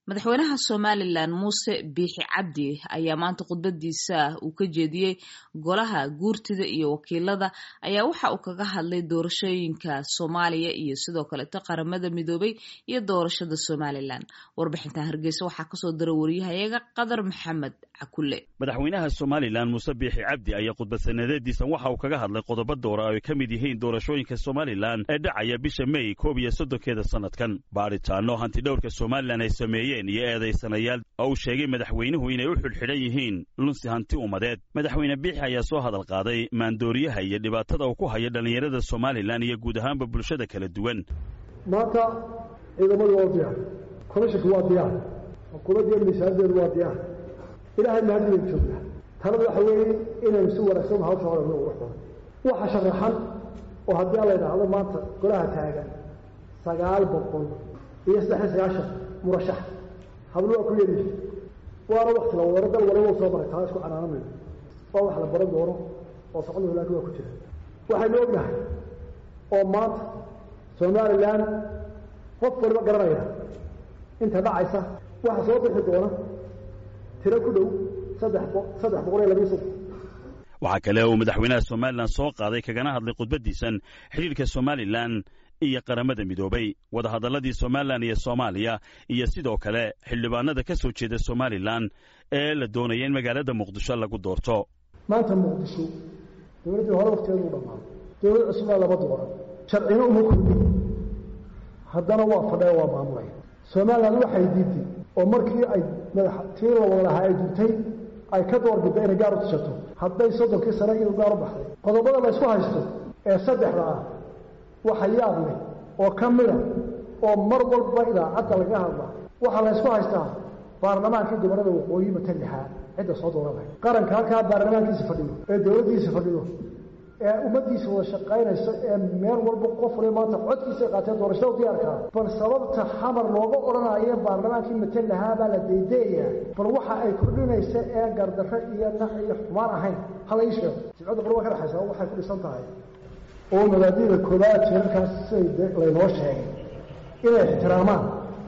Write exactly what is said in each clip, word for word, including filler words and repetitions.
madaxweynaha Somaliland Muuse Biixi Cabdi ayaa maanta khudbadiisa uu ka jeediyay golaha guurtida iyo wakiilada ayaa waxa uu kaga hadlay doorashooyinka Soomaaliya iyo sidoo kale qaramada midoobay iyo doorashada Somaliland. Warbixinta Hargeysa waxa ka soo diray wariyahayaga Qadar Maxamed Cakulle. madaxweynaha Somaliland Muuse Biixi Cabdi ayaa khudbad sanadeediisa waxa uu kaga hadlay qodobo door ah oo ka mid yihiin doorashooyinka Somaliland ee dhacaya bisha May koob iyo soddonkeeda sanadkan. baaritaano hanti dhowrka Somaliland ay sameeyeen iyo eedeysanayaal oo sheegay madaxweynuhu inay u xilxidhan yihiin lunsi hanti umadeed. madaxweyne Biixi ayaa soo hadal qaaday maandooriyaha iyo dhibaatada uu ku hayo dhalinyarada Somaliland iyo guud ahaanba bulshada kala duwan. maanta ciidamadu waa diyaar, komishanku waa diyaar, xukuumadda miisaaniyaddu waa diyaar. ilaahay mahadin jooga talada waxa weeye inaynu si wanaagsan hawsha hore ugu waxdo waxa sharaxan oo haddii la yiraahdo maanta golaha taagan sagaal boqol iyo saddex iyo sagaashan murashax hablo ku yeedhi waana waqti la warada walaalo soo baray taas ku canaanamay oo wax la baran doono oo socdo ilaa ku jira waxay ognahay oo maanta Somaliland qof walba garanaya inta dhacaysa waxa soo bixi doona tiro ku dhow saddex boqol iyo laba iyo soddon. waxa kale oo madaxweynaha Somaliland soo qaaday kagana hadlay khudbadiisan xiriirka Somaliland iyo qaramada midoobay wada hadaladii Somaliland iyo Soomaaliya iyo sidoo kale xildhibaanada ka soo jeeda Somaliland ee la doonayay in magaalada Muqdisho lagu doorto. maanta Muqdisho dawladda hore waqtigeedu u dhamaan dawlad cusub laba dooran sharciyo uma kulmin haddana waa fadhiya waa maamulay. Somaliland waxay diiday oo markii ay madaxtiina walaha ay dintay ay ka doorbiday inay gaar u tashato hadday soddonkii sano iyo gaar u baxday qodobada la isku haysto ee saddexda ah waxa yaab leh oo kamida oo mar walba idaacadda laga hadla waxa la isku haystaa baarlamaanka gobolada waqooyi matalaha cid soo dooranay qaranka halka baarlamaankiisa fadhiyo ee dawladdiisa fadhiyo ee ummadiisa wada shaqaynayso ee meel walba qof waliba maanta codkiisa qaatay doorashada diyaarka bal sababta xamar looga oranayo baarlamaanka matalaha baa la deedeeyaa bal waxa ay kordhinaysa ee gardarro iyo nax iyo xumaan ahayn hal ay sheego sicada qurba ka dhaxaysa waxay ku dhisan tahay oo madaxda koobaad jirkaas sayid laynoo sheegay inay ixtiraamaan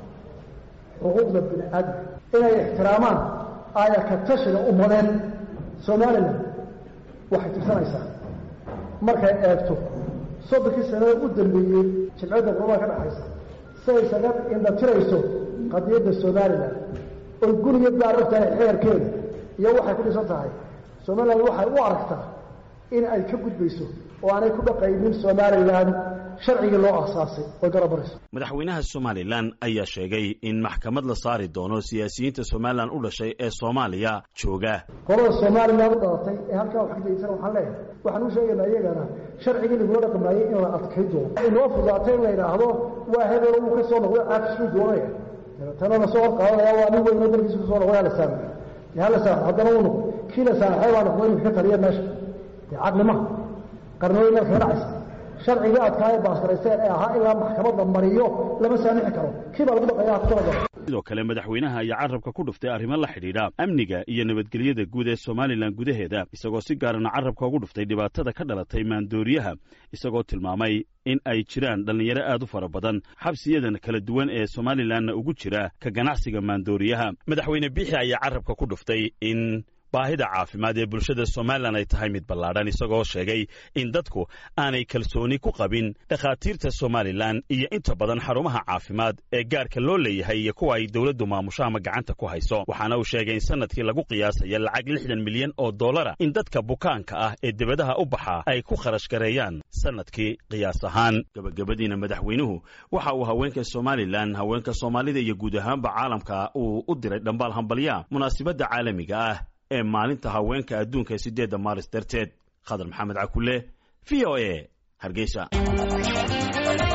xuquuqda bini'aadam inay ixtiraamaan ayaka tashiga ummadeen. Somaliland waxay tirsanaysaa markay eegto soddonkii sano u dambeeyay jimcada qurba ka dhaxaysa say sagar in la tirayso qadiyadda Somaliland oo guriga daarafta xeerkeeda iyo waxay ku dhisan tahay Somaliland waxay u aragtaa in ay ka gudbayso oo aanay ku dhaqaynin Somaliland sharciga loo asaasay oo garabarayso. madaxweynaha Somaliland ayaa sheegay in maxkamad la saari doono siyaasiyiinta Somaliland u dhashay ee Soomaaliya jooga. qolada Somaliland u dhalatay ee halka wax ka jeedsan waxaan leeyahay waxaan u sheegaynaa iyagana sharciga lagu dhaqmaayay in la adkaydo inoo fudaatay la yiraahdo waa hebel uu ka soo noqday afshu doonaya tanana soo qaadaya waa nin weyn oo dalkiisa soo noqday la saamay yaa la saamay haddana uu kila saaxiib aan qoyn ka taliya meesha عقلما قرنوينا كرعس شرعي أدكاي باسكريسين ee ahaa ilaa maxkamadda mariyo lama saamixi karo kiba lagu dhaqayaa kusoo sidoo kale madaxweynaha ayaa carabka ku dhuftay arrimo la xidhiidha amniga iyo nabadgelyada guud ee Somaliland gudaheeda isagoo si gaar ah carabka ugu dhuftay dhibaatada ka dhalatay maandooriyaha isagoo tilmaamay in ay jiraan dhalinyaro aad u fara badan xabsiyadan kala duwan ee Somaliland ugu jira ka ganacsiga maandooriyaha. madaxweyne Biixi ayaa carabka ku dhuftay in baahida caafimaad ee bulshada Somaliland ay tahay mid ballaaran isagoo sheegay in dadku aanay kalsooni ku qabin dhakhaatiirta Somaliland iyo inta badan xarumaha caafimaad ee gaarka loo leeyahay iyo kuwa ay dawladdu maamusho ama gacanta ku hayso. waxaana uu sheegay in sanadkii lagu qiyaasay lacag lixdan milyan oo dollar in dadka bukaanka ah ee dibadaha u baxa ay ku kharash gareeyaan sanadkii qiyaas ahaan. gabagabadiina madaxweynuhu waxa uu haweenka Somaliland haweenka Soomaalida iyo guud ahaanba caalamka uu u diray dhambaal hambalya munaasabadda caalamiga ah ee maalinta haweenka adduunka sideedda Maaris darteed. Qadar Maxamed Cakulle, V O A, Hargeysa.